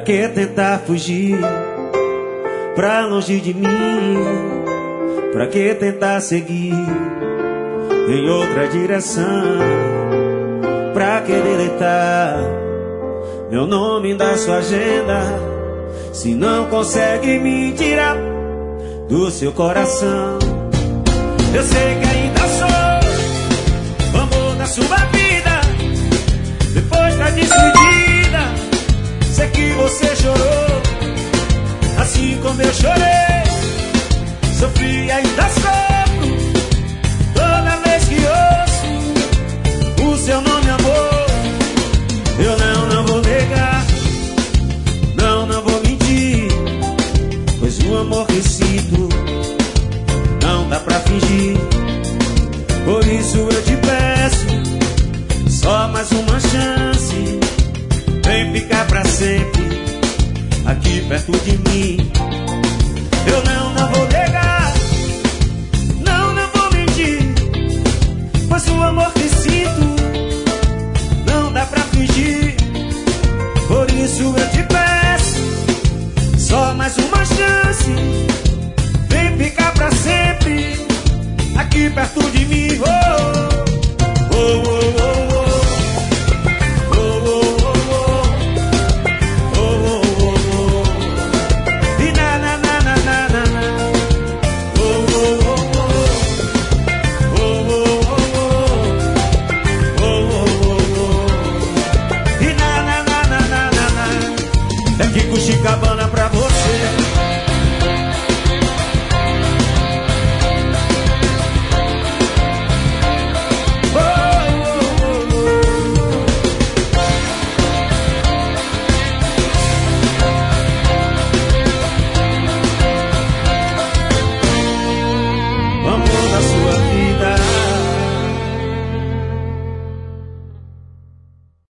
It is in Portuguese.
que tentar fugir pra longe de mim? Pra que tentar seguir em outra direção? Pra que deletar meu nome da sua agenda, se não consegue me tirar do seu coração? Eu sei que ainda sou o amor da sua vida. Depois da despedida, sei que você chorou, assim como eu chorei. Sofri e ainda sofro toda vez que ouço o seu nome, amor. Eu não vou negar, não vou mentir, pois o amor que sinto não dá pra fingir. Por isso eu te peço só mais uma chance. Vem ficar pra sempre aqui perto de mim. Eu não vou negar, não vou mentir, pois o amor que sinto não dá pra fingir. Por isso eu te peço só mais uma chance. Vem ficar pra sempre aqui perto de mim. Oh.